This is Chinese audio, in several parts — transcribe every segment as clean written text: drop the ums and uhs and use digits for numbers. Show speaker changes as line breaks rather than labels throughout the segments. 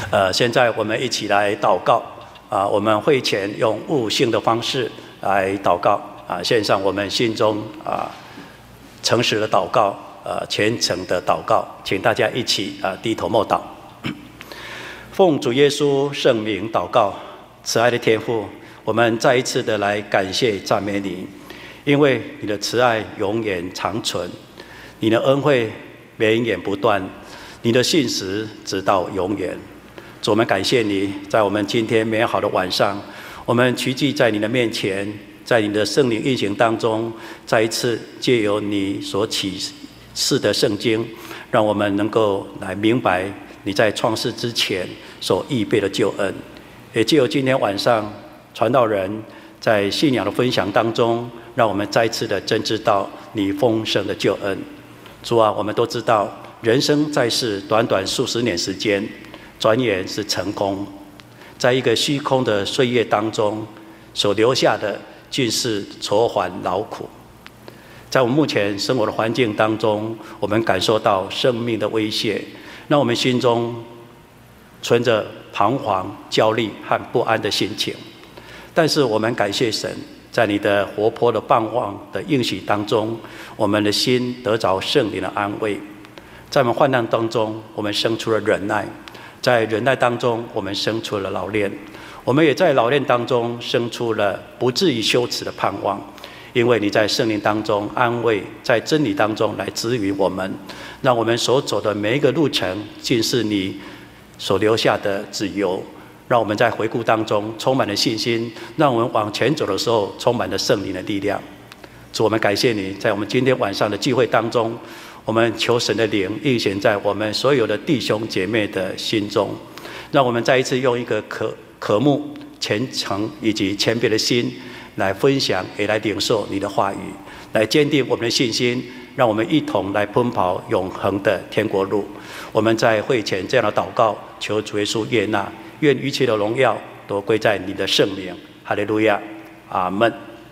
现在我们一起来祷告我们会前用悟性的方式来祷告献上我们心中诚实的祷告虔诚的祷告，请大家一起低头默祷。奉主耶稣圣名祷告，慈爱的天父，我们再一次的来感谢赞美你，因为你的慈爱永远长存，你的恩惠绵延不断，你的信实直到永远。主，我们感谢你，在我们今天美好的晚上，我们齐聚在你的面前，在你的圣灵运行当中，再一次借由你所启示的圣经，让我们能够来明白你在创世之前所预备的救恩，也借由今天晚上传道人在信仰的分享当中，让我们再一次的真知道你丰盛的救恩。主啊，我们都知道人生在世短短数十年时间，转眼是成功，在一个虚空的岁月当中所留下的尽是愁烦劳苦。在我们目前生活的环境当中，我们感受到生命的威胁，让我们心中存着彷徨、焦虑和不安的心情。但是我们感谢神，在你的活泼的盼望的应许当中，我们的心得着圣灵的安慰。在我们患难当中，我们生出了忍耐；在忍耐当中，我们生出了老练；我们也在老练当中生出了不至于羞耻的盼望。因为你在圣灵当中安慰，在真理当中来指引我们，让我们所走的每一个路程尽是你所留下的指由，让我们在回顾当中充满了信心，让我们往前走的时候充满了圣灵的力量。主，我们感谢你，在我们今天晚上的聚会当中，我们求神的灵运行在我们所有的弟兄姐妹的心中，让我们再一次用一个渴慕、虔诚以及谦卑的心来分享，也来领受你的话语，来坚定我们的信心，让我们一同来奔跑永恒的天国路。我们在会前这样的祷告，求主耶稣悦纳，愿一切的荣耀都归在你的圣名。哈利路亚，阿们。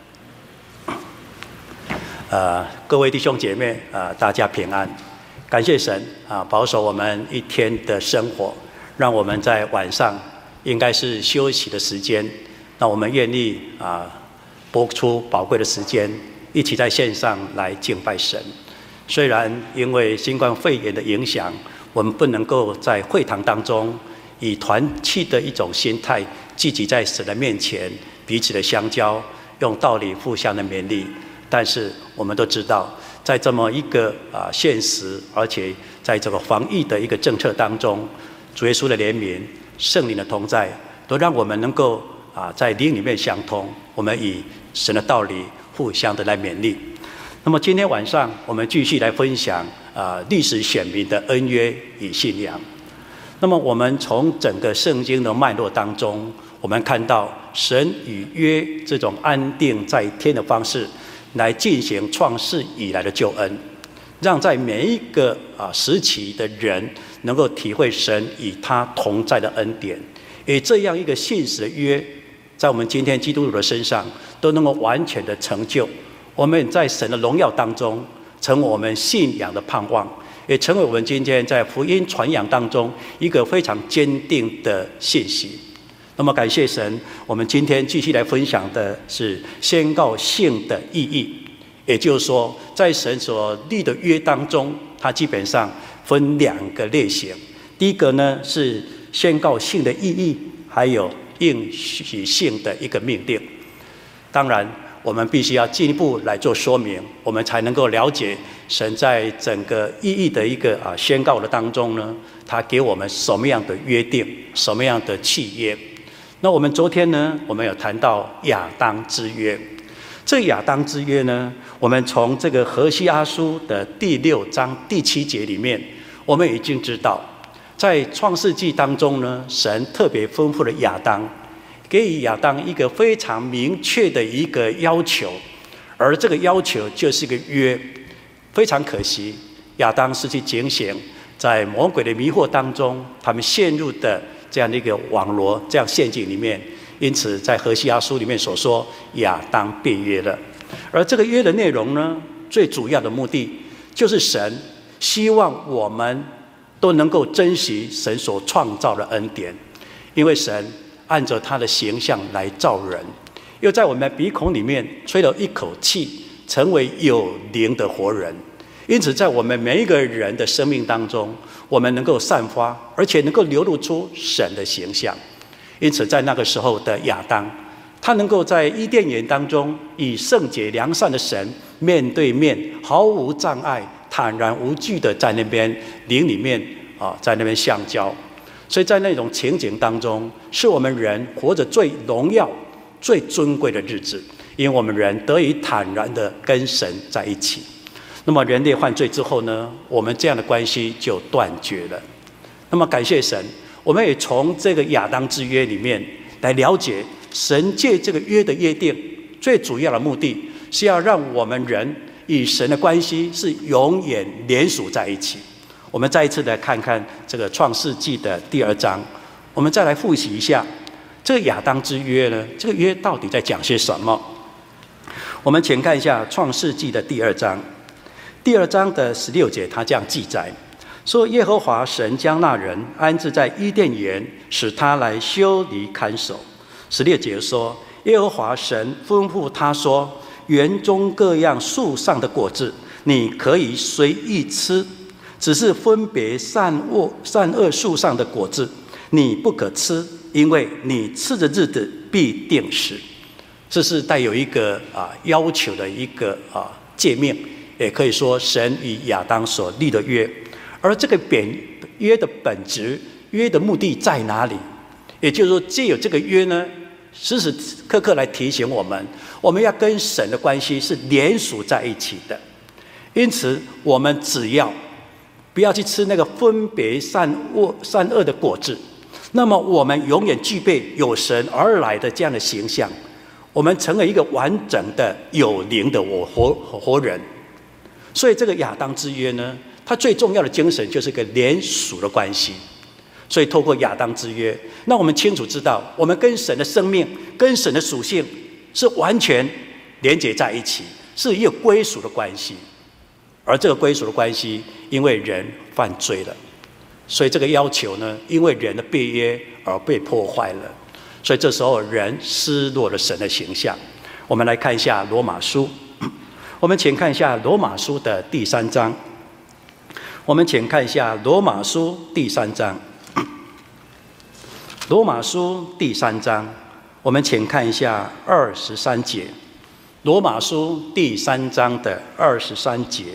各位弟兄姐妹大家平安，感谢神保守我们一天的生活，让我们在晚上应该是休息的时间，那我们愿意拨出宝贵的时间，一起在线上来敬拜神。虽然因为新冠肺炎的影响，我们不能够在会堂当中以团契的一种心态聚集在神的面前，彼此的相交，用道理互相的勉励。但是我们都知道，在这么一个现实，而且在这个防疫的一个政策当中，主耶稣的怜悯、圣灵的同在，都让我们能够在灵里面相通，我们以神的道理互相的来勉励。那么今天晚上我们继续来分享历史选民的恩约与信仰。那么我们从整个圣经的脉络当中，我们看到神与约这种安定在天的方式来进行创世以来的救恩，让在每一个时期的人能够体会神与他同在的恩典。以这样一个信实的约，在我们今天基督徒的身上都能够完全的成就，我们在神的荣耀当中成为我们信仰的盼望，也成为我们今天在福音传扬当中一个非常坚定的信息。那么感谢神，我们今天继续来分享的是宣告信的意义。也就是说，在神所立的约当中，它基本上分两个类型。第一个呢是宣告信的意义，还有应许信的一个命令。当然我们必须要进一步来做说明，我们才能够了解神在整个意义的一个宣告的当中呢，他给我们什么样的约定，什么样的契约。那我们昨天呢，我们有谈到亚当之约。这个亚当之约呢，我们从这个何西阿书的第6章第7节里面，我们已经知道，在创世纪当中呢，神特别吩咐了亚当，给予亚当一个非常明确的一个要求，而这个要求就是一个约。非常可惜，亚当失去警醒，在魔鬼的迷惑当中，他们陷入的这样的一个网罗、这样陷阱里面。因此在何西阿书里面所说，亚当变约了。而这个约的内容呢，最主要的目的就是神希望我们都能够珍惜神所创造的恩典，因为神按着他的形象来造人，又在我们鼻孔里面吹了一口气，成为有灵的活人。因此在我们每一个人的生命当中，我们能够散发，而且能够流露出神的形象。因此在那个时候的亚当，他能够在伊甸园当中与圣洁良善的神面对面，毫无障碍，坦然无惧的在那边灵里面在那边相交。所以在那种情景当中，是我们人活着最荣耀最尊贵的日子，因为我们人得以坦然的跟神在一起。那么人类犯罪之后呢，我们这样的关系就断绝了。那么感谢神，我们也从这个亚当之约里面来了解，神借这个约的约定，最主要的目的是要让我们人与神的关系是永远连属在一起。我们再一次来看看这个创世纪的第2章，我们再来复习一下这个亚当之约呢，这个约到底在讲些什么？我们请看一下创世纪的第2章，第2章的16节，他这样记载说：耶和华神将那人安置在伊甸园，使他来修理看守。16节说：耶和华神吩咐他说，园中各样树上的果子你可以随意吃，只是分别善恶树上的果子你不可吃，因为你吃的日子必定死。这是带有一个要求的一个诫命，也可以说神与亚当所立的约。而这个约的本质，约的目的在哪里？也就是说，藉由这个约呢，时时刻刻来提醒我们，我们要跟神的关系是连属在一起的。因此我们只要不要去吃那个分别善恶的果子，那么我们永远具备有神而来的这样的形象，我们成为一个完整的有灵的活人。所以这个亚当之约呢，它最重要的精神就是一个连属的关系。所以透过亚当之约，那我们清楚知道，我们跟神的生命跟神的属性是完全连结在一起，是一个归属的关系。而这个归属的关系，因为人犯罪了，所以这个要求呢，因为人的背约而被破坏了。所以这时候人失落了神的形象。我们来看一下罗马书，我们请看一下罗马书的第3章。我们请看一下罗马书第3章。罗马书第3章，我们请看一下23节。罗马书第3章的23节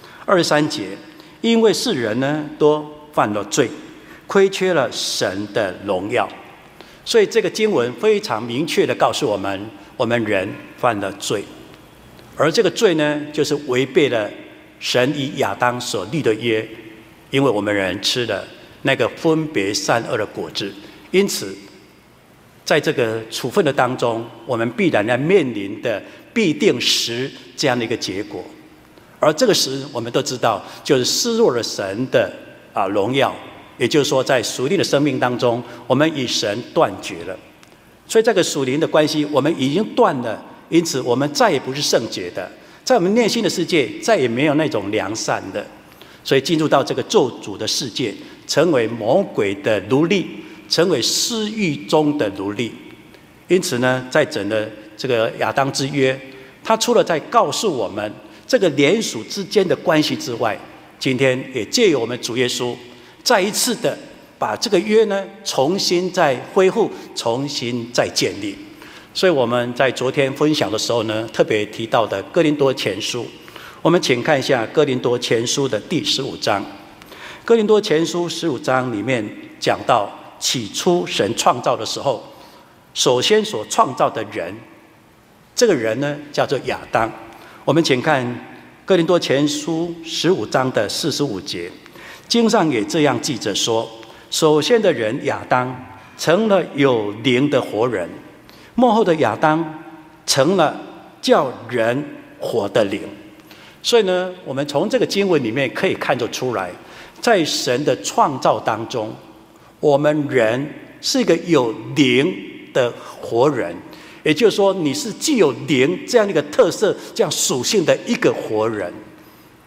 ，23节，因为世人呢都犯了罪，亏缺了神的荣耀。所以这个经文非常明确的告诉我们，我们人犯了罪，而这个罪呢，就是违背了神与亚当所立的约，因为我们人吃了那个分别善恶的果子。因此在这个处分的当中，我们必然要面临的必定死这样的一个结果。而这个死我们都知道，就是失落了神的荣耀，也就是说在属灵的生命当中，我们与神断绝了。所以这个属灵的关系我们已经断了，因此我们再也不是圣洁的，在我们内心的世界再也没有那种良善的，所以进入到这个咒诅的世界，成为魔鬼的奴隶，成为私欲中的奴隶。因此呢，在整个这个亚当之约，他除了在告诉我们这个连属之间的关系之外，今天也借由我们主耶稣再一次的把这个约呢重新再恢复，重新再建立。所以我们在昨天分享的时候呢，特别提到的哥林多前书，我们请看一下哥林多前书的第15章。哥林多前书15章里面讲到，起初神创造的时候，首先所创造的人，这个人呢叫做亚当。我们请看哥林多前书15章的45节，经上也这样记着说，首先的人亚当成了有灵的活人，末后的亚当成了叫人活的灵。所以呢，我们从这个经文里面可以看得出来，在神的创造当中，我们人是一个有灵的活人，也就是说你是具有灵这样的一个特色，这样属性的一个活人。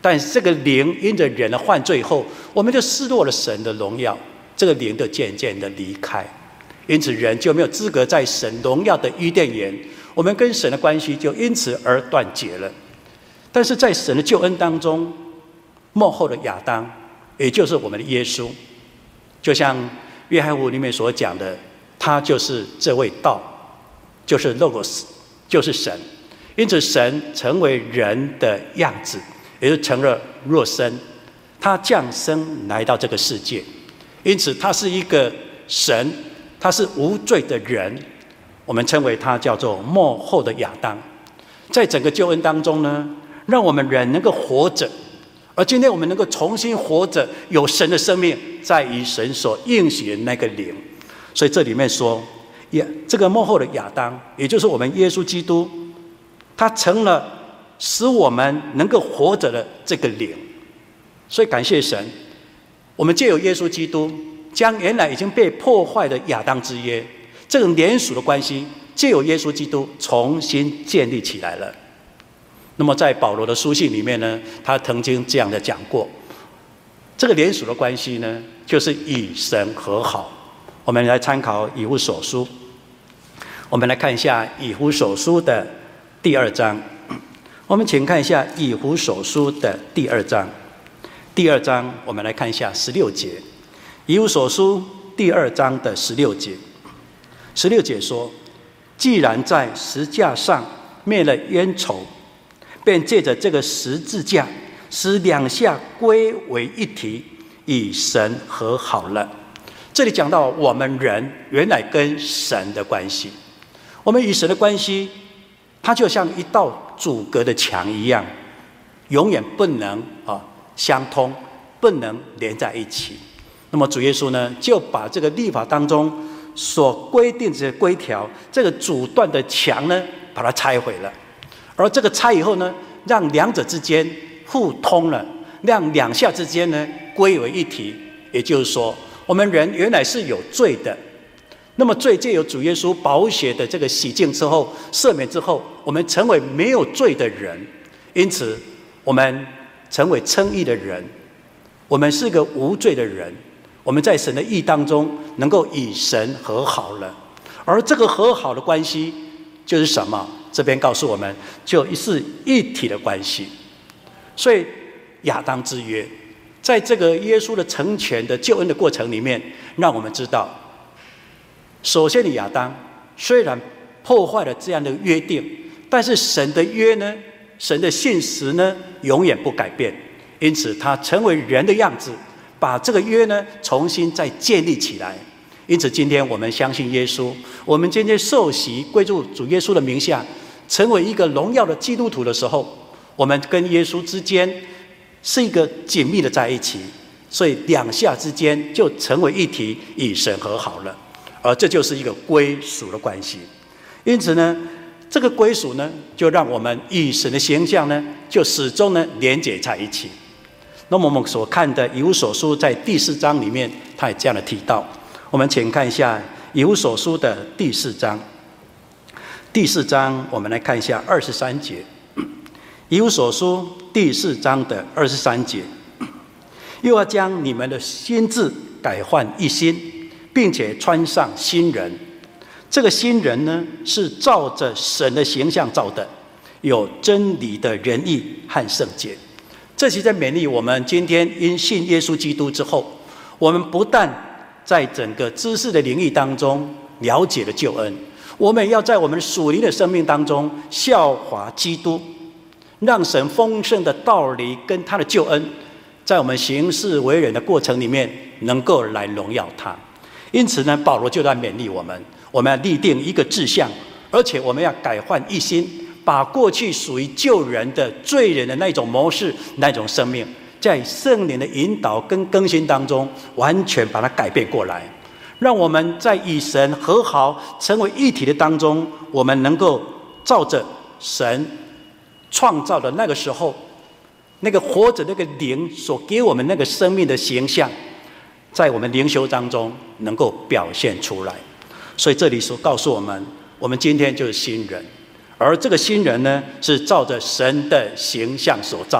但这个灵因着人的犯罪后，我们就失落了神的荣耀，这个灵就渐渐的离开，因此人就没有资格在神荣耀的伊甸园，我们跟神的关系就因此而断绝了。但是在神的救恩当中，末后的亚当，也就是我们的耶稣，就像约翰福音里面所讲的，他就是这位道，就是 Logos， 就是神。因此神成为人的样子，也就成了肉身，他降生来到这个世界，因此他是一个神，他是无罪的人，我们称为他叫做末后的亚当。在整个救恩当中呢，让我们人能够活着，而今天我们能够重新活着，有神的生命，在于神所应许的那个灵。所以这里面说，这个末后的亚当，也就是我们耶稣基督，他成了使我们能够活着的这个灵。所以感谢神，我们藉由耶稣基督，将原来已经被破坏的亚当之约，这种联属的关系，藉由耶稣基督重新建立起来了。那么在保罗的书信里面呢，他曾经这样的讲过，这个联属的关系呢，就是与神和好。我们来参考以弗所书，我们来看一下以弗所书的第2章。我们请看一下以弗所书的第2章。第2章我们来看一下16节，以弗所书第2章的16节。16节说，既然在十架上灭了冤仇，便借着这个十字架，使两下归为一体，与神和好了。这里讲到我们人原来跟神的关系，我们与神的关系，它就像一道阻隔的墙一样，永远不能相通，不能连在一起。那么主耶稣呢，就把这个律法当中所规定的规条，这个阻断的墙呢，把它拆毁了。而这个拆以后呢，让两者之间互通了，让两下之间呢归为一体。也就是说，我们人原来是有罪的，那么罪藉由主耶稣宝血的这个洗净之后，赦免之后，我们成为没有罪的人，因此我们成为称义的人，我们是个无罪的人，我们在神的义当中能够与神和好了。而这个和好的关系就是什么？这边告诉我们，就是一体的关系。所以亚当之约，在这个耶稣的成全的救恩的过程里面，让我们知道，首先的亚当虽然破坏了这样的约定，但是神的约呢，神的信实呢，永远不改变。因此他成为人的样子，把这个约呢重新再建立起来。因此今天我们相信耶稣，我们今天受洗归入主耶稣的名下，成为一个荣耀的基督徒的时候，我们跟耶稣之间是一个紧密的在一起，所以两下之间就成为一体，与神和好了。而这就是一个归属的关系。因此呢，这个归属呢，就让我们与神的形象呢，就始终呢连结在一起。那么我们所看的以弗所书在第4章里面，他也这样的提到。我们请看一下以弗所书的第4章。第4章我们来看一下23节。以弗所书第4章的23节，又要将你们的心志改换一新，并且穿上新人。这个新人呢，是照着神的形象造的，有真理的仁义和圣洁。这其实在勉励我们，今天因信耶稣基督之后，我们不但在整个知识的领域当中了解了救恩，我们也要在我们属灵的生命当中效法基督，让神丰盛的道理跟他的救恩，在我们行事为人的过程里面，能够来荣耀他。因此呢，保罗就在勉励我们，我们要立定一个志向，而且我们要改换一新，把过去属于旧人的罪人的那种模式、那种生命，在圣灵的引导跟更新当中，完全把它改变过来，让我们在与神和好、成为一体的当中，我们能够照着神创造的那个时候，那个活着那个灵所给我们那个生命的形象，在我们灵修当中能够表现出来。所以这里所告诉我们，我们今天就是新人，而这个新人呢，是照着神的形象所造，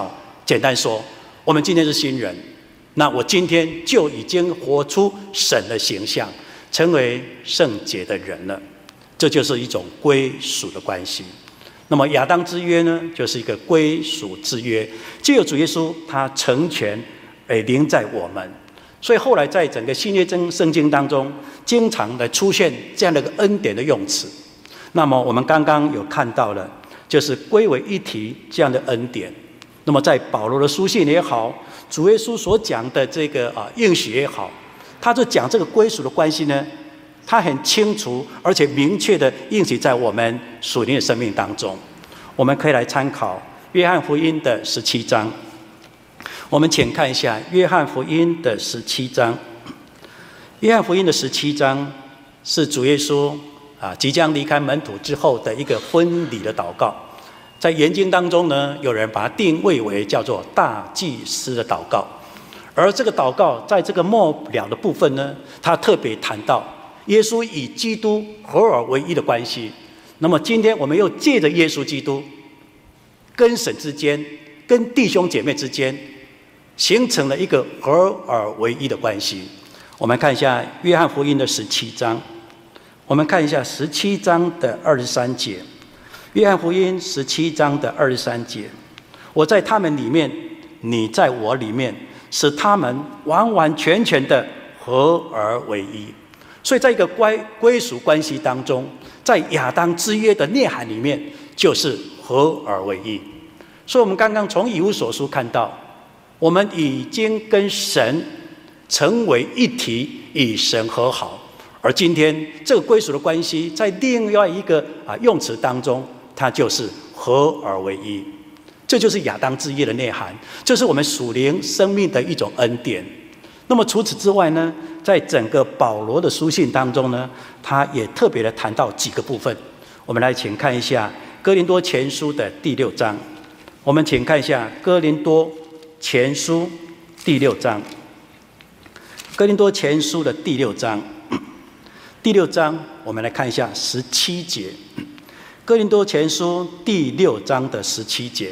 简单说，我们今天是新人，那我今天就已经活出神的形象，成为圣洁的人了。这就是一种归属的关系。那么亚当之约呢，就是一个归属之约，藉由主耶稣他成全临在我们。所以后来在整个新约圣经当中，经常的出现这样的一个恩典的用词。那么我们刚刚有看到了，就是归为一体这样的恩典。那么在保罗的书信也好，主耶稣所讲的这个应许也好，他就讲这个归属的关系呢，他很清楚而且明确的应许在我们属灵的生命当中。我们可以来参考约翰福音的17章。我们请看一下约翰福音的17章。约翰福音的17章是主耶稣即将离开门徒之后的一个婚礼的祷告。在研经当中呢，有人把它定位为叫做大祭司的祷告。而这个祷告在这个末了的部分呢，他特别谈到耶稣与基督合而为一的关系。那么今天我们又借着耶稣基督跟神之间，跟弟兄姐妹之间，形成了一个合而为一的关系。我们看一下约翰福音的17章，我们看一下17章的23节。约翰福音17章的23节，我在他们里面，你在我里面，使他们完完全全的合而为一。所以在一个归属关系当中，在亚当之约的内涵里面，就是合而为一。所以我们刚刚从以弗所书看到，我们已经跟神成为一体，与神和好。而今天这个归属的关系，在另外一个用词当中，它就是合而为一。这就是亚当之约的内涵，这是我们属灵生命的一种恩典。那么除此之外呢，在整个保罗的书信当中呢，他也特别的谈到几个部分。我们来请看一下哥林多前书的第6章。我们请看一下哥林多前书第6章。哥林多前书的第6章，第6章我们来看一下17节。哥林多前书第6章的17节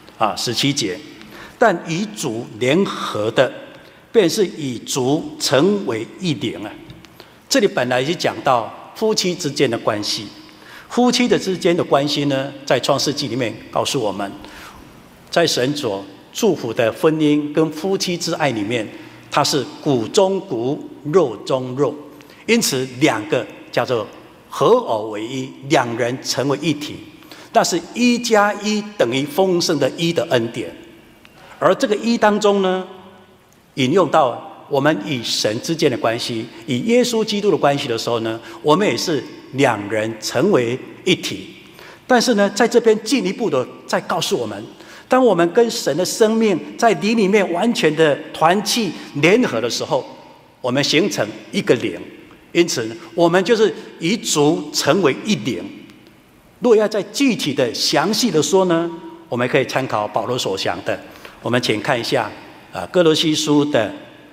，17节，但与主联合的，便是与主成为一灵啊。这里本来是讲到夫妻之间的关系，夫妻的之间的关系呢，在创世纪里面告诉我们，在神所祝福的婚姻跟夫妻之爱里面，它是骨中骨，肉中肉，因此两个叫做合而为一，两人成为一体。那是1+1等于丰盛的一的恩典。而这个一当中呢，引用到我们与神之间的关系，与耶稣基督的关系的时候呢，我们也是两人成为一体。但是呢，在这边进一步的再告诉我们，当我们跟神的生命在灵里面完全的团契联合的时候，我们形成一个灵。因此我们就是与主成为一灵。若要再具体的详细的说呢，我们可以参考保罗所讲的。我们请看一下哥罗西书的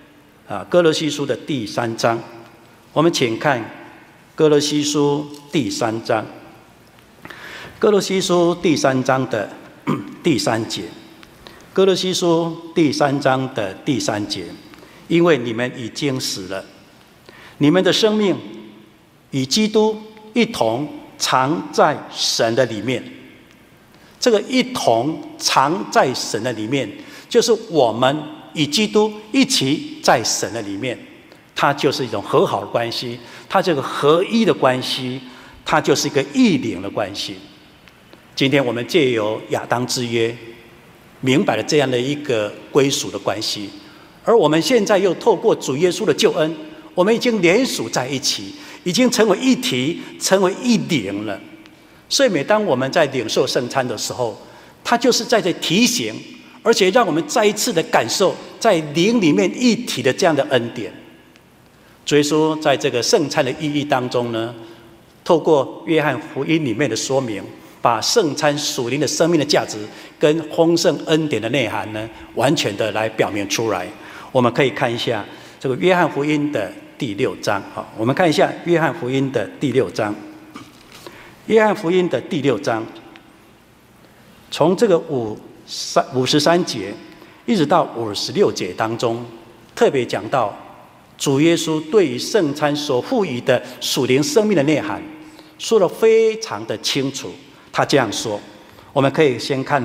第3章。我们请看哥罗西书第3章。哥罗西书第3章的第3节。哥罗西书第3章的第3节，因为你们已经死了，你们的生命与基督一同藏在神的里面。这个一同藏在神的里面，就是我们与基督一起在神的里面，它就是一种和好的关系，它这个合一的关系，它就是一个一灵的关系。今天我们借由亚当之约，明白了这样的一个归属的关系，而我们现在又透过主耶稣的救恩，我们已经连属在一起，已经成为一体，成为一灵了。所以每当我们在领受圣餐的时候，它就是在这提醒，而且让我们再一次的感受在灵里面一体的这样的恩典。主耶稣在这个圣餐的意义当中呢，透过约翰福音里面的说明，把圣餐属灵的生命的价值跟丰盛恩典的内涵呢，完全的来表明出来。我们可以看一下这个约翰福音的第6章。好，我们看一下约翰福音的第6章。约翰福音的第6章，从这个53节一直到56节当中，特别讲到主耶稣对于圣餐所赋予的属灵生命的内涵，说得非常的清楚。他这样说，我们可以先看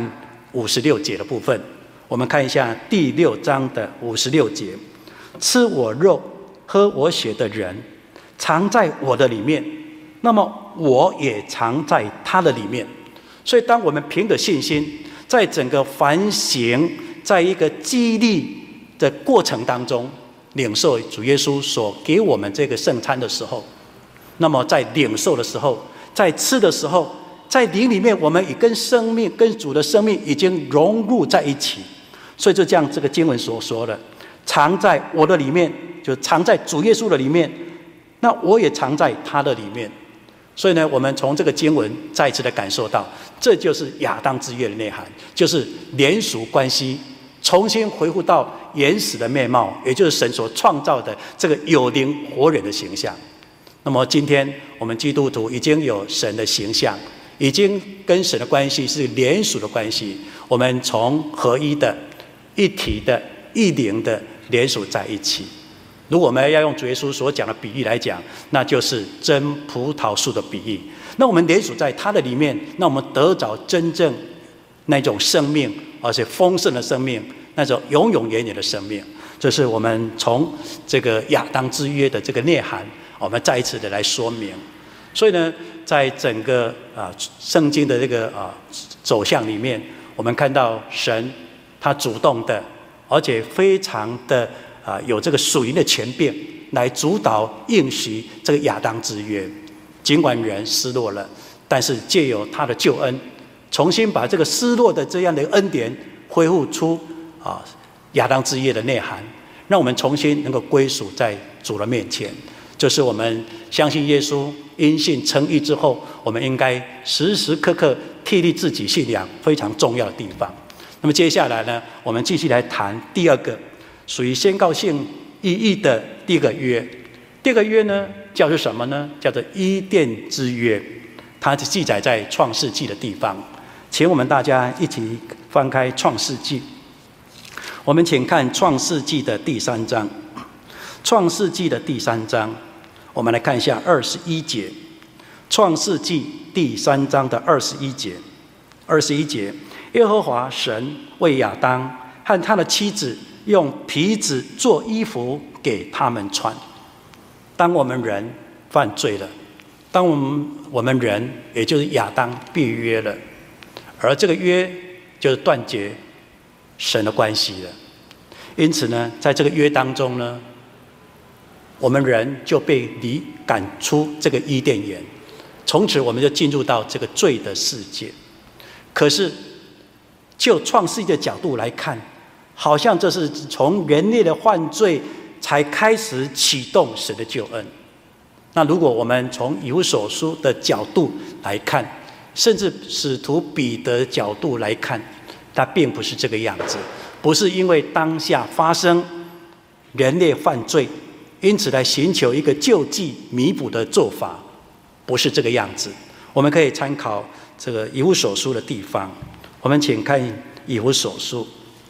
56节的部分。我们看一下第6章的56节：吃我肉、喝我血的人，藏在我的里面，那么我也藏在他的里面。所以，当我们凭着信心，在整个反省，在一个激励的过程当中，领受主耶稣所给我们这个圣餐的时候，那么在领受的时候，在吃的时候，在灵里面，我们已跟生命、跟主的生命已经融入在一起。所以就像这个经文所说的，藏在我的里面，就藏在主耶稣的里面，那我也藏在他的里面。所以呢，我们从这个经文再一次的感受到，这就是亚当之约的内涵，就是连属关系重新恢复到原始的面貌，也就是神所创造的这个有灵活人的形象。那么今天我们基督徒已经有神的形象，已经跟神的关系是连属的关系，我们从合一的、一体的、一灵的连属在一起。如果我们要用主耶稣所讲的比喻来讲，那就是真葡萄树的比喻。那我们连属在他的里面，那我们得着真正那种生命，而且丰盛的生命，那种永永远远的生命。这是我们从这个亚当之约的这个内涵，我们再一次的来说明。所以呢，在整个圣经的这个走向里面，我们看到神他主动的，而且非常的有这个属灵的权柄来主导应许这个亚当之约。尽管人失落了，但是借由他的救恩，重新把这个失落的这样的恩典恢复出亚当之约的内涵，让我们重新能够归属在主的面前。这是我们相信耶稣、因信称义之后，我们应该时时刻刻替立自己信仰非常重要的地方。那么接下来呢，我们继续来谈第二个属于宣告性意义的第一个约。第二个约呢，叫做什么呢？叫做伊甸之约。它是记载在创世纪的地方。请我们大家一起翻开创世纪，我们请看创世纪的第3章。创世纪的第3章，我们来看一下21节。创世纪第3章的21节，21节，耶和华神为亚当和他的妻子用皮子做衣服给他们穿。当我们人犯罪了，当我们人也就是亚当缔约了，而这个约就是断绝神的关系了。因此呢，在这个约当中呢，我们人就被赶出这个伊甸园，从此我们就进入到这个罪的世界。可是就创世纪的角度来看，好像这是从人类的犯罪才开始启动神的救恩。那如果我们从以弗所书的角度来看，甚至使徒彼得的角度来看，它并不是这个样子。不是因为当下发生人类犯罪，因此来寻求一个救济弥补的做法，不是这个样子。我们可以参考这个以弗所书的地方，我们请看以弗所书。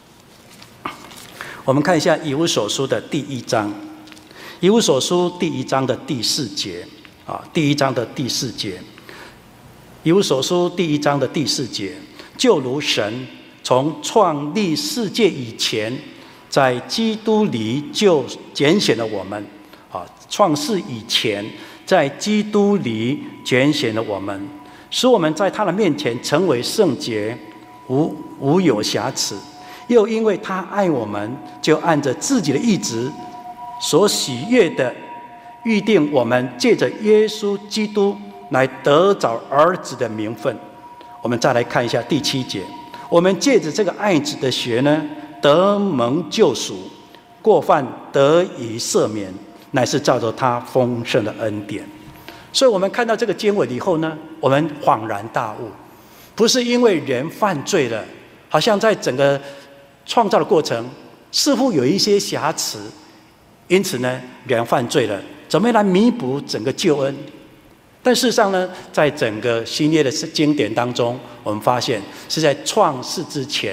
我们看一下以弗所书的第1章，以弗所书第1章的第4节第1章的第4节，以弗所书第1章的第4节，就如神从创立世界以前，在基督里就拣选了我们创世以前，在基督里拣选了我们，使我们在他的面前成为圣洁，无有瑕疵。又因为他爱我们，就按着自己的意志所喜悦的，预定我们借着耶稣基督来得着儿子的名分。我们再来看一下第7节，我们借着这个爱子的血呢，得蒙救赎，过犯得以赦免，乃是照着他丰盛的恩典。所以我们看到这个经文以后呢，我们恍然大悟，不是因为人犯罪了，好像在整个创造的过程似乎有一些瑕疵，因此呢，人犯罪了，怎么样来弥补整个救恩？但事实上呢，在整个新约的经典当中，我们发现是在创世之前，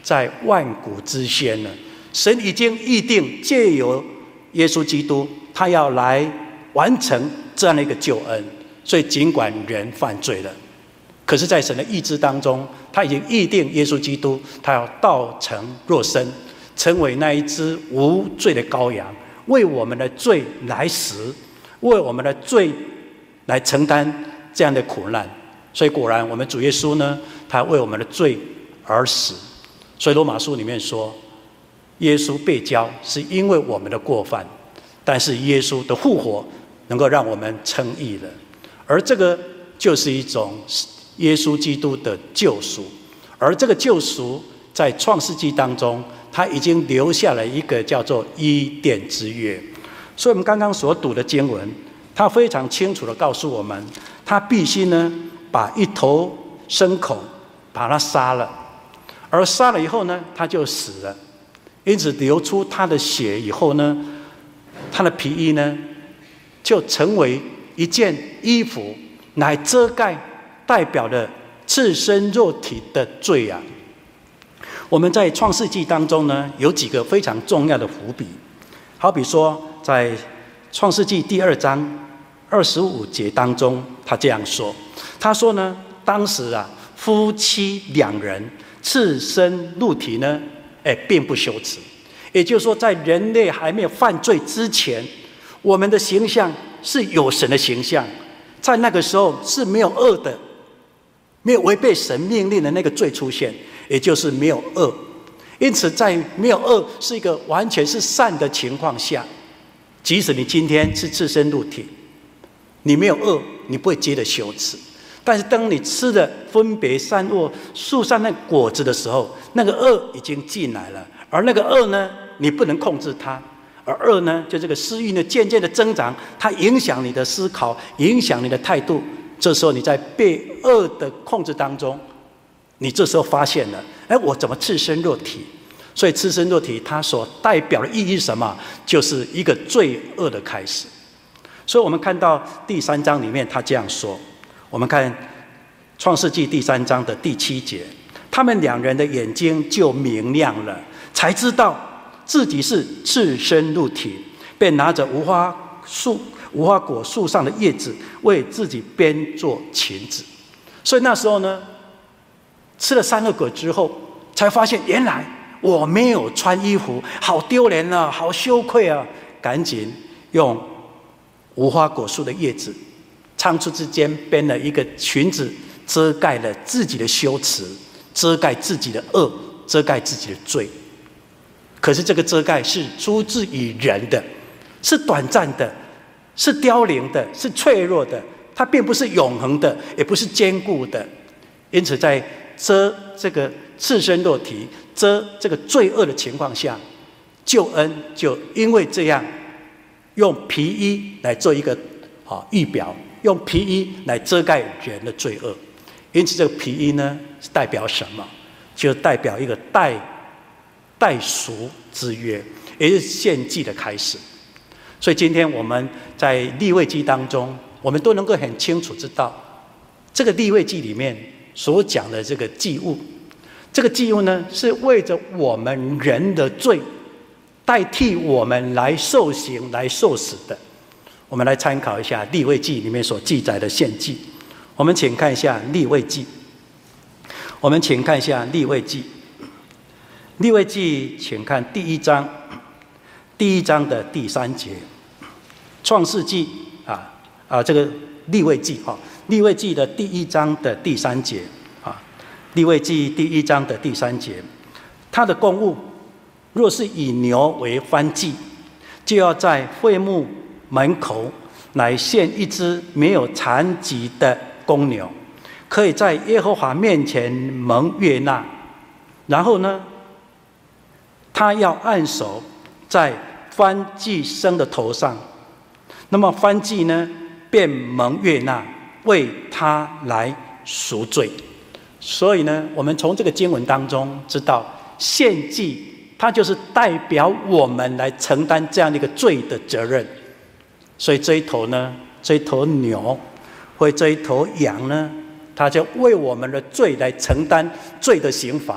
在万古之先了。神已经预定借由耶稣基督，他要来完成这样的一个救恩。所以尽管人犯罪了，可是在神的意志当中，他已经预定耶稣基督，他要道成肉身，成为那一只无罪的羔羊，为我们的罪来死，为我们的罪来承担这样的苦难。所以果然我们主耶稣呢，他为我们的罪而死。所以罗马书里面说，耶稣被交是因为我们的过犯，但是耶稣的复活能够让我们称义了。而这个就是一种耶稣基督的救赎，而这个救赎在创世纪当中，他已经留下了一个叫做伊甸之约。所以我们刚刚所读的经文，他非常清楚地告诉我们，他必须呢把一头牲口把它杀了，而杀了以后呢，他就死了。因此流出他的血以后呢，他的皮衣呢就成为一件衣服，来遮盖代表了赤身肉体的罪啊。我们在创世纪当中呢，有几个非常重要的伏笔。好比说在创世纪第2章25节当中，他这样说，他说呢，当时啊，夫妻2人赤身露体呢，并不羞耻。也就是说，在人类还没有犯罪之前，我们的形象是有神的形象，在那个时候是没有恶的，没有违背神命令的那个罪出现，也就是没有恶。因此在没有恶，是一个完全是善的情况下，即使你今天是赤身露体，你没有恶，你不会觉得羞耻。但是当你吃了分别善恶树上那果子的时候，那个恶已经进来了，而那个恶呢，你不能控制它，而恶呢，就这个私欲呢，渐渐的增长，它影响你的思考，影响你的态度。这时候你在被恶的控制当中，你这时候发现了，我怎么赤身肉体？所以赤身肉体它所代表的意义是什么？就是一个罪恶的开始。所以我们看到第3章里面他这样说，我们看创世纪第3章的第7节，他们2人的眼睛就明亮了，才知道自己是赤身露体，便拿着无花果树上的叶子为自己编做裙子。所以那时候呢，吃了善恶果之后，才发现原来我没有穿衣服，好丢脸啊，好羞愧啊！赶紧用无花果树的叶子，仓促之间编了一个裙子，遮盖了自己的羞耻，遮盖自己的恶，遮盖自己的罪。可是这个遮盖是出自于人的，是短暂的，是凋零的，是脆弱的，它并不是永恒的，也不是坚固的。因此在遮这个赤身肉体，遮这个罪恶的情况下，救恩就因为这样，用皮衣来做一个预表，用皮衣来遮盖人的罪恶。因此这个皮衣呢，代表什么？就代表一个代赎之约，也是献祭的开始。所以今天我们在利未记当中，我们都能够很清楚知道，这个利未记里面所讲的这个祭物，这个祭物呢，是为着我们人的罪，代替我们来受刑、来受死的。我们来参考一下利未记里面所记载的献祭。我们请看一下利未记，我们请看一下利未记。利未记，请看第1章的第3节。创世纪这个利未记利未记的第1章的第3节利未记第1章的第3节，他的公物若是以牛为燔祭，就要在会幕门口来献一只没有残疾的公牛，可以在耶和华面前蒙悦纳。然后呢，他要按手在燔祭牲的头上，那么燔祭呢，便蒙悦纳，为他来赎罪。所以呢，我们从这个经文当中知道，献祭它就是代表我们来承担这样的一个罪的责任。所以这一头牛或这一头羊呢，它就为我们的罪来承担罪的刑罚，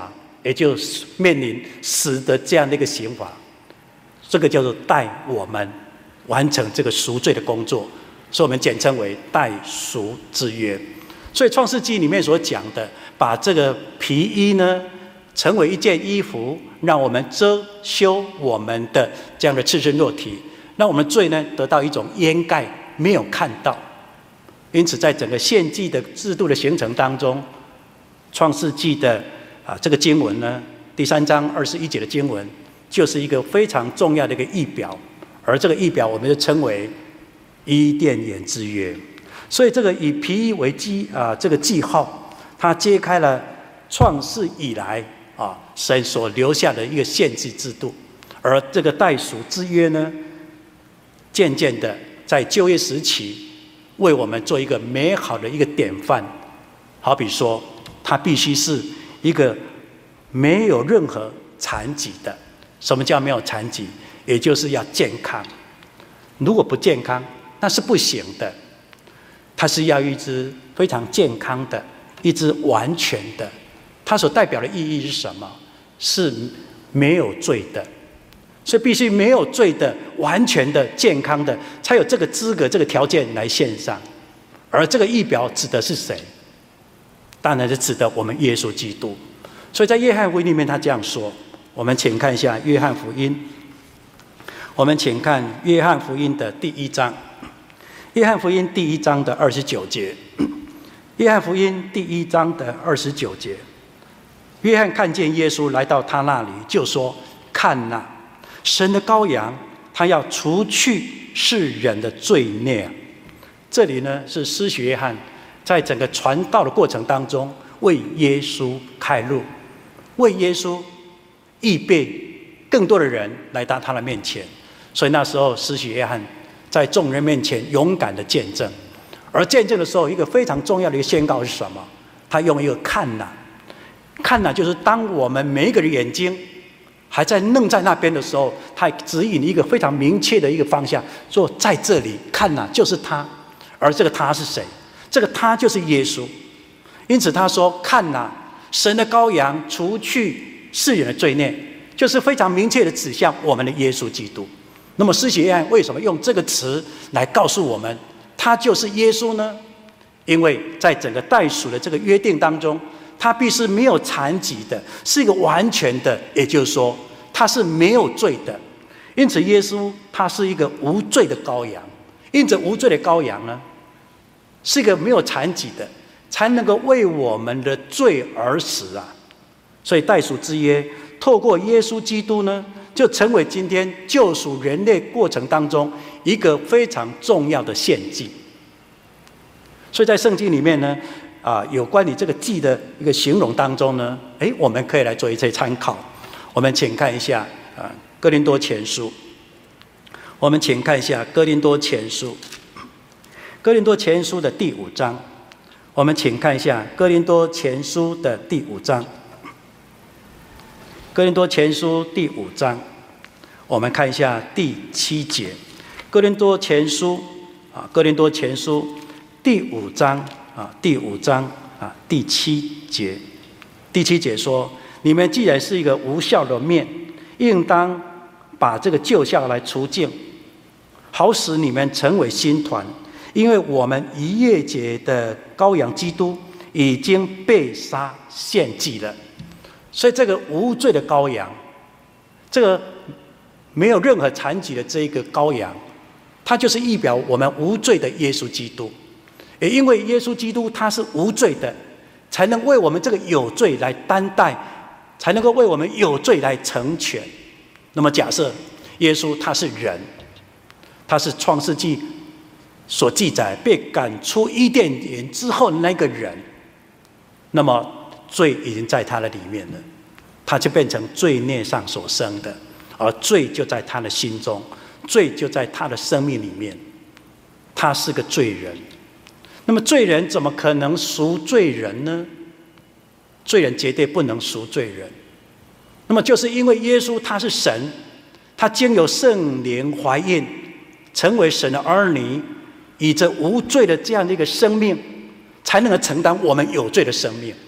也就面临死的这样的一个刑罚。这个叫做代我们完成这个赎罪的工作，所以我们简称为代赎之约。所以创世纪里面所讲的，把这个皮衣呢成为一件衣服，让我们遮羞我们的这样的赤身肉体，让我们罪呢得到一种掩盖，没有看到。因此在整个献祭的制度的形成当中，创世纪的这个经文呢，第3章21节的经文，就是一个非常重要的一个预表，而这个预表我们就称为伊甸园之约。所以这个以皮衣为这个记号，它揭开了创世以来神所留下的一个献祭制度。而这个代赎之约呢，渐渐的在旧约时期为我们做一个美好的一个典范。好比说，它必须是一个没有任何残疾的。什么叫没有残疾？也就是要健康。如果不健康，那是不行的。它是要一只非常健康的，一只完全的。它所代表的意义是什么？是没有罪的。所以必须没有罪的、完全的、健康的，才有这个资格、这个条件来献上。而这个预表指的是谁？当然是指的我们耶稣基督。所以在约翰福音里面他这样说，我们请看一下约翰福音。我们请看约翰福音的第1章，约翰福音第1章的29节。约翰福音第1章的29节，约翰看见耶稣来到他那里，就说：看哪，神的羔羊，他要除去世人的罪孽。这里呢是施洗约翰在整个传道的过程当中，为耶稣开路，为耶稣预备更多的人来到他的面前。所以那时候施洗约翰在众人面前勇敢的见证。而见证的时候，一个非常重要的一个宣告是什么？他用一个看哪，看哪就是当我们每一个人眼睛还在愣在那边的时候，他指引一个非常明确的一个方向，说在这里看哪就是他。而这个他是谁？这个他就是耶稣。因此他说：看哪，神的羔羊，除去世人的罪孽，就是非常明确的指向我们的耶稣基督。那么施洗约翰为什么用这个词来告诉我们他就是耶稣呢？因为在整个代赎的这个约定当中，他必是没有残疾的，是一个完全的，也就是说他是没有罪的。因此耶稣他是一个无罪的羔羊。因此无罪的羔羊呢，是一个没有残疾的，才能够为我们的罪而死啊。所以代赎之约透过耶稣基督呢，就成为今天救赎人类过程当中一个非常重要的献祭。所以在圣经里面呢，有关于这个祭的一个形容当中呢，我们可以来做一些参考。我们请看一下哥林多前书。我们请看一下哥林多前书，哥林多前书的第5章。我们请看一下哥林多前书的第5章。哥林多前书第5章，我们看一下第7节。哥林多前书哥林多前书第5章第5章第7节。第7节说：你们既然是一个无酵的面，应当把这个旧酵来除净，好使你们成为新团。因为我们逾越节的羔羊基督已经被杀献祭了。所以这个无罪的羔羊，这个没有任何残疾的这一个羔羊，它就是预表我们无罪的耶稣基督。也因为耶稣基督他是无罪的，才能为我们这个有罪来担待，才能够为我们有罪来成全。那么假设耶稣他是人，他是创世纪所记载被赶出伊甸园之后的那个人，那么罪已经在他的里面了，他就变成罪孽上所生的，而罪就在他的心中，罪就在他的生命里面，他是个罪人。那么罪人怎么可能赎罪人呢？罪人绝对不能赎罪人。那么就是因为耶稣他是神，他经由圣灵怀孕，成为神的儿女，以着无罪的这样的一个生命，才能够承担我们有罪的生命。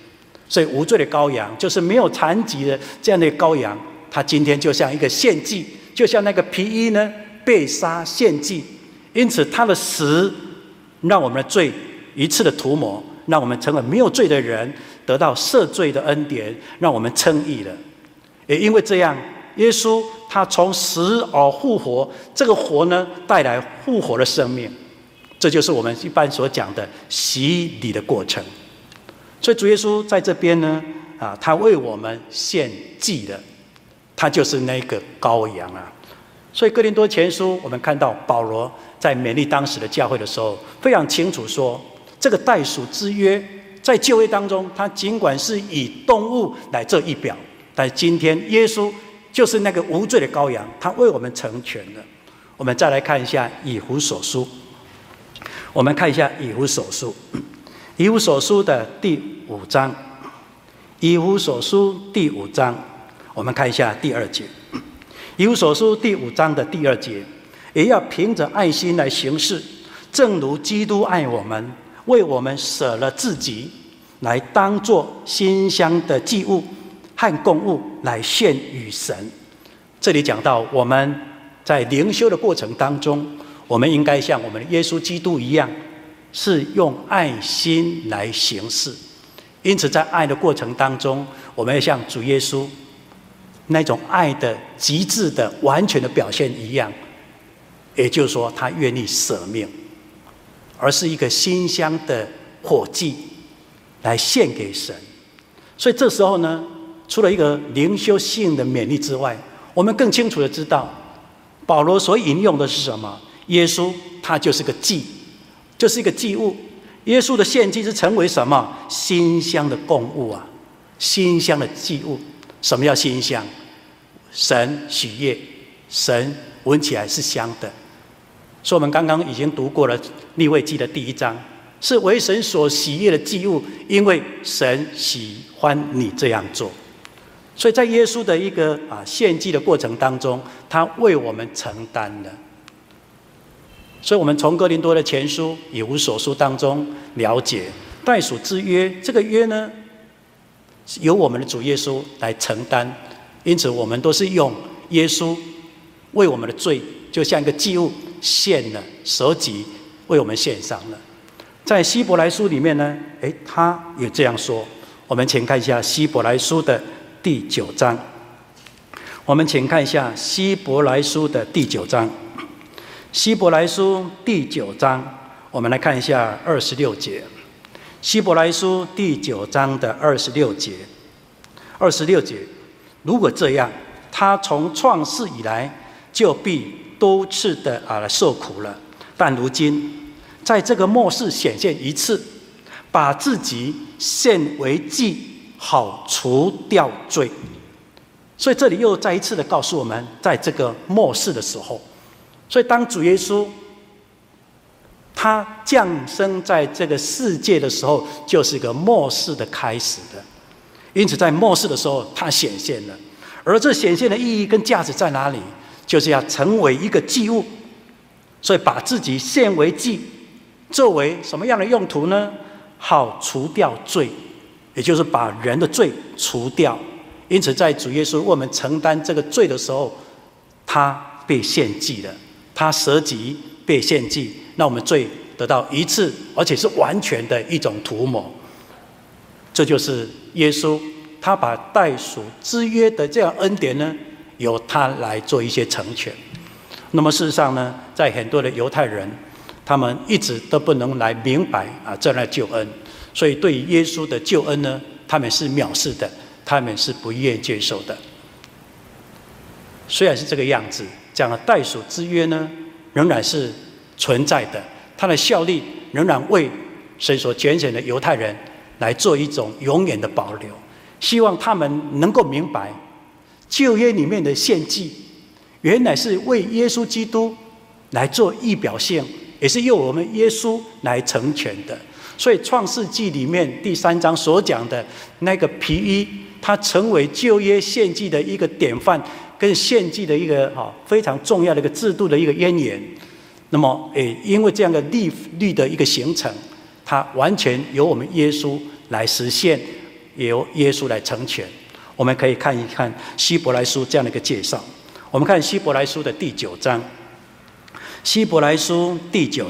所以无罪的羔羊就是没有残疾的这样的羔羊，它今天就像一个献祭，就像那个皮衣呢被杀献祭。因此他的死让我们的罪一次的涂抹，让我们成为没有罪的人，得到赦罪的恩典，让我们称义了。也因为这样，耶稣他从死而复活，这个活呢带来复活的生命，这就是我们一般所讲的洗礼的过程。所以主耶稣在这边呢，他为我们献祭了，他就是那个羔羊啊。所以哥林多前书我们看到保罗在勉励当时的教会的时候，非常清楚说，这个代赎之约在旧约当中，它尽管是以动物来做预表，但今天耶稣就是那个无罪的羔羊，他为我们成全了。我们再来看一下以弗所书，我们看一下以弗所书，以弗所书的第5章，以弗所书第5章，我们看一下第2节。以弗所书第5章的第2节，也要凭着爱心来行事，正如基督爱我们，为我们舍了自己，来当作馨香的祭物和供物来献与神。这里讲到我们在灵修的过程当中，我们应该像我们的耶稣基督一样，是用爱心来行事。因此在爱的过程当中，我们要像主耶稣那种爱的极致的完全的表现一样，也就是说他愿意舍命，而是一个馨香的火祭来献给神。所以这时候呢，除了一个灵修性的勉励之外，我们更清楚的知道保罗所引用的是什么。耶稣他就是个祭，就是一个祭物。耶稣的献祭是成为什么？馨香的供物啊，馨香的祭物。什么叫馨香？神喜悦，神闻起来是香的。所以我们刚刚已经读过了利未记的第1章，是为神所喜悦的祭物，因为神喜欢你这样做。所以在耶稣的一个献祭的过程当中，他为我们承担了。所以我们从哥林多的前书以弗所书当中了解代赎之约，这个约呢由我们的主耶稣来承担，因此我们都是用耶稣为我们的罪，就像一个祭物献了，舍己为我们献上了。在希伯来书里面呢，他也这样说。我们请看一下希伯来书的第9章，我们请看一下希伯来书的第9章，希伯来书第9章，我们来看一下26节。希伯来书第9章的26节，26节，如果这样，他从创世以来就必多次的受苦了，但如今在这个末世显现一次，把自己献为祭，好除掉罪。所以这里又再一次的告诉我们，在这个末世的时候，所以当主耶稣他降生在这个世界的时候，就是一个末世的开始的。因此在末世的时候他显现了，而这显现的意义跟价值在哪里？就是要成为一个祭物。所以把自己献为祭，作为什么样的用途呢？好除掉罪，也就是把人的罪除掉。因此在主耶稣为我们承担这个罪的时候，他被献祭了，他舍己被献祭，让我们罪得到一次而且是完全的一种涂抹。这就是耶稣他把代赎之约的这样恩典呢，由他来做一些成全。那么事实上呢，在很多的犹太人，他们一直都不能来明白这样的救恩，所以对于耶稣的救恩呢，他们是藐视的，他们是不愿意接受的。虽然是这个样子，这样的代赎之约呢，仍然是存在的，它的效力仍然为神所拣选的犹太人来做一种永远的保留。希望他们能够明白，旧约里面的献祭原来是为耶稣基督来做预表性，也是由我们耶稣来成全的。所以创世纪里面第3章所讲的那个皮衣，它成为旧约献祭的一个典范，跟献祭的一个非常重要的一个制度的一个渊源。那么因为这样的律的一个形成，它完全由我们耶稣来实现由耶稣来成全。我们可以看一看希伯来书这样的一个介绍。我们看希伯来书的第9章，希伯来书第9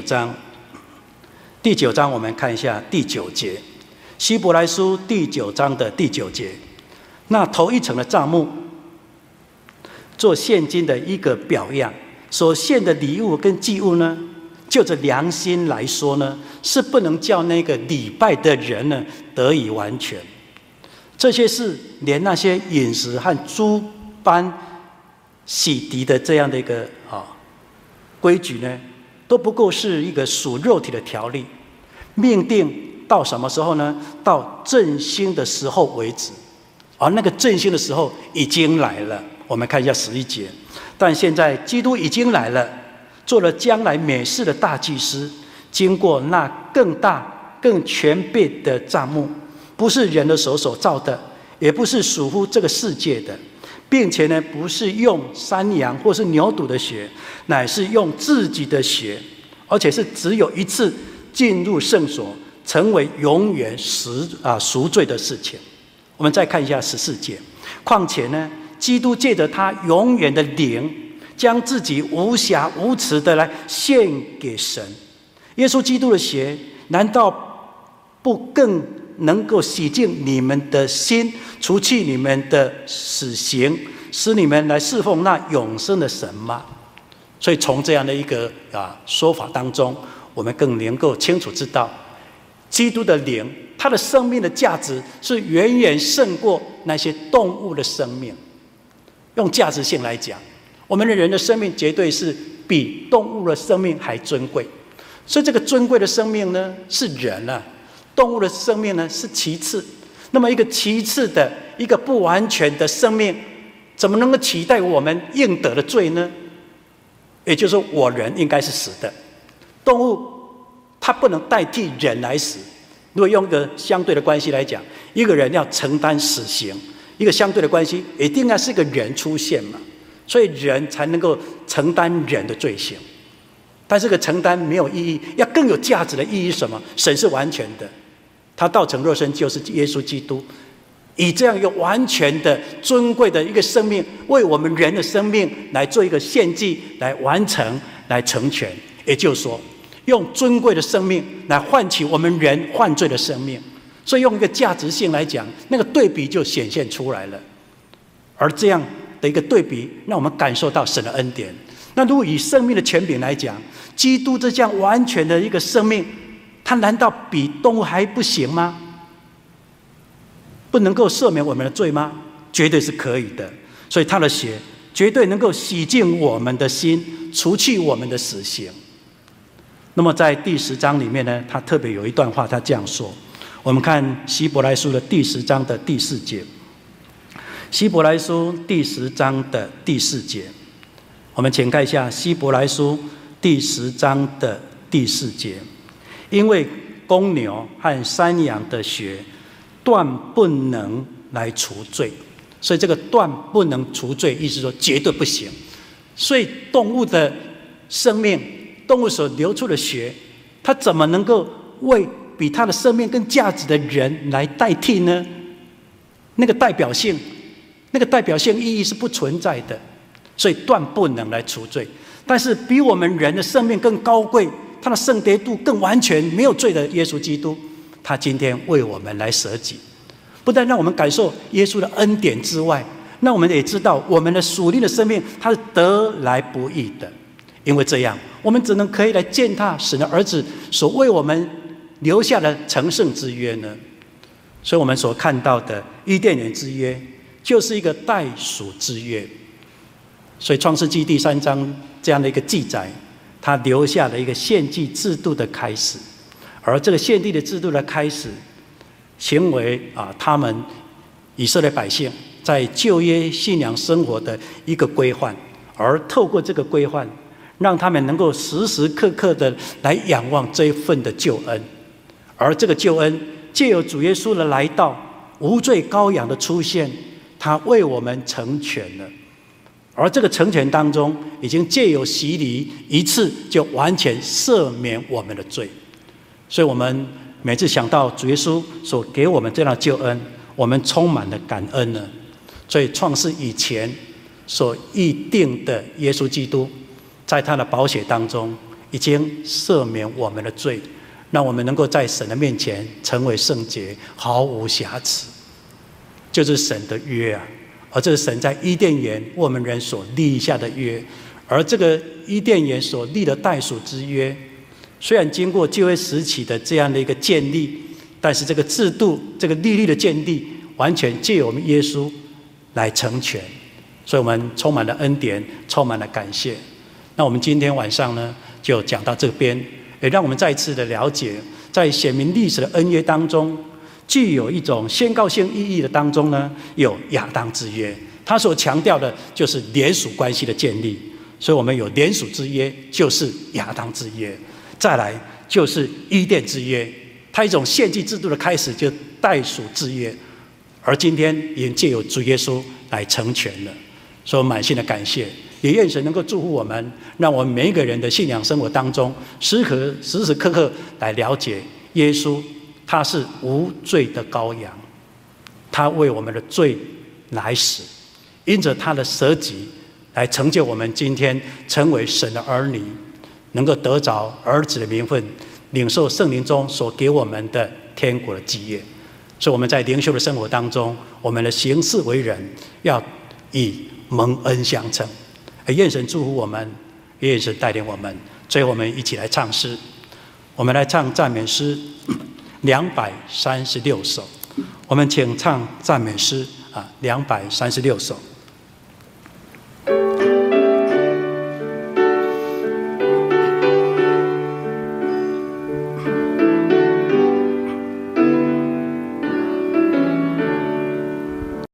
章，我们看一下第9节。希伯来书第9章的第9节，那头一层的帐幕，做现今的一个表样，所献的礼物跟祭物呢，就着良心来说呢，是不能叫那个礼拜的人呢得以完全。这些事连那些饮食和诸般洗涤的这样的一个规矩呢，都不过是一个属肉体的条例，命定到什么时候呢？到振兴的时候为止。而那个振兴的时候已经来了。我们看一下11节，但现在基督已经来了，做了将来美事的大祭司，经过那更大更全备的帐幕，不是人的手所造的，也不是属乎这个世界的，并且呢，不是用山羊或是牛犊的血，乃是用自己的血，而且是只有一次进入圣所，成为永远赎罪的事情。我们再看一下14节，况且呢，基督借着他永远的灵，将自己无瑕无疵的来献给神。耶稣基督的血，难道不更能够洗净你们的心，除去你们的死刑，使你们来侍奉那永生的神吗？所以从这样的一个说法当中，我们更能够清楚知道，基督的灵，他的生命的价值是远远胜过那些动物的生命。用价值性来讲，我们的人的生命绝对是比动物的生命还尊贵。所以这个尊贵的生命呢，是人啊，动物的生命呢是其次。那么一个其次的一个不完全的生命，怎么能够取代我们应得的罪呢？也就是说，我人应该是死的，动物它不能代替人来死。如果用一个相对的关系来讲，一个人要承担死刑，一个相对的关系一定要是一个人出现嘛，所以人才能够承担人的罪行。但这个承担没有意义，要更有价值的意义是什么？神是完全的，他道成肉身就是耶稣基督，以这样一个完全的尊贵的一个生命，为我们人的生命来做一个献祭，来完成，来成全。也就是说，用尊贵的生命来换取我们人犯罪的生命。所以用一个价值性来讲，那个对比就显现出来了。而这样的一个对比，让我们感受到神的恩典。那如果以生命的权柄来讲，基督这样完全的一个生命，他难道比动物还不行吗？不能够赦免我们的罪吗？绝对是可以的。所以他的血绝对能够洗净我们的心，除去我们的死刑。那么在第10章里面呢，他特别有一段话，他这样说。我们看希伯来书的第10章的第4节。希伯来书第10章的第4节，我们请看一下希伯来书第10章的第4节。因为公牛和山羊的血断不能来除罪，所以这个断不能除罪，意思说绝对不行。所以动物的生命，动物所流出的血，它怎么能够为比它的生命更价值的人来代替呢？那个代表性意义是不存在的，所以断不能来除罪。但是比我们人的生命更高贵，他的圣洁度更完全，没有罪的耶稣基督，他今天为我们来舍己，不但让我们感受耶稣的恩典之外，那我们也知道我们的属灵的生命它是得来不易的。因为这样，我们只能可以来践踏神的儿子所为我们留下的成圣之约呢。所以我们所看到的伊甸园之约，就是一个代赎之约。所以创世纪第3章这样的一个记载，它留下了一个献祭制度的开始。而这个献祭的制度的开始，成为他们以色列百姓在旧约信仰生活的一个规范。而透过这个规范，让他们能够时时刻刻的来仰望这一份的救恩。而这个救恩藉由主耶稣的来到，无罪羔羊的出现，他为我们成全了。而这个成全当中，已经藉由洗礼一次就完全赦免我们的罪。所以我们每次想到主耶稣所给我们这样的救恩， 我们充满了感恩呢。所以创世以前所预定的耶稣基督，在他的宝血当中已经赦免我们的罪，让我们能够在神的面前成为圣洁，毫无瑕疵。就是神的约啊，而这是神在伊甸园为我们人所立下的约。而这个伊甸园所立的代赎之约，虽然经过旧约时期的这样的一个建立，但是这个制度、这个律例的建立，完全借由我们耶稣来成全。所以我们充满了恩典，充满了感谢。那我们今天晚上呢，就讲到这边，也让我们再一次的了解，在显明历史的恩约当中，具有一种宣告性意义的当中呢，有亚当之约，他所强调的就是联属关系的建立。所以我们有联属之约，就是亚当之约。再来就是伊甸之约，它一种献祭制度的开始，就代属之约。而今天已经借由主耶稣来成全了，所以我满心的感谢，也愿神能够祝福我们，让我们每一个人的信仰生活当中，时时刻刻来了解耶稣，他是无罪的羔羊，他为我们的罪来死，因着他的舍己，来成就我们今天成为神的儿女，能够得着儿子的名分，领受圣灵中所给我们的天国的基业。所以我们在灵修的生活当中，我们的行事为人要以蒙恩相称。愿神祝福我们，愿神带领我们。最后我们一起来唱诗，我们来唱赞美诗236首。我们请唱赞美诗236首。